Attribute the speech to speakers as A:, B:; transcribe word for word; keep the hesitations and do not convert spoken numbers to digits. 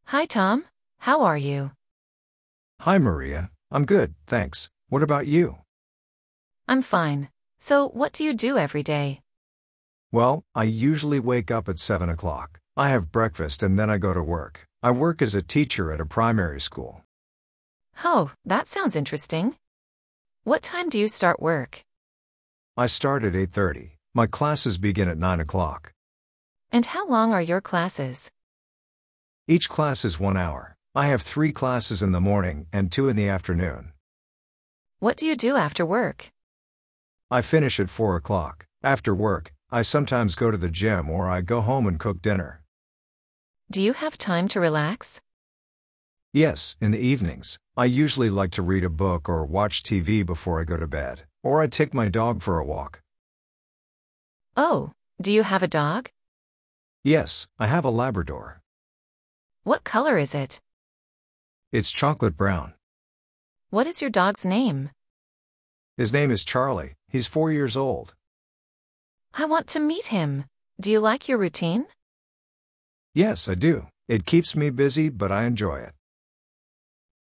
A: Hi, Tom. How are you?
B: Hi, Maria. I'm good, thanks. What about you?
A: I'm fine. So, what do you do every day?
B: Well, I usually wake up at seven o'clock. I have breakfast and then I go to work. I work as a teacher at a primary school.
A: Oh, that sounds interesting. What time do you start work?
B: I start at eight thirty. My classes begin at nine o'clock.
A: And how long are your classes?
B: Each class is one hour. I have three classes in the morning and two in the afternoon.
A: What do you do after work?
B: I finish at four o'clock. After work, I sometimes go to the gym or I go home and cook dinner.
A: Do you have time to relax?
B: Yes, in the evenings, I usually like to read a book or watch T V before I go to bed, or I take my dog for a walk.
A: Oh, do you have a dog?
B: Yes, I have a Labrador.
A: What color is it?
B: It's chocolate brown.
A: What is your dog's name?
B: His name is Charlie. He's four years old.
A: I want to meet him. Do you like your routine?
B: Yes, I do. It keeps me busy, but I enjoy it.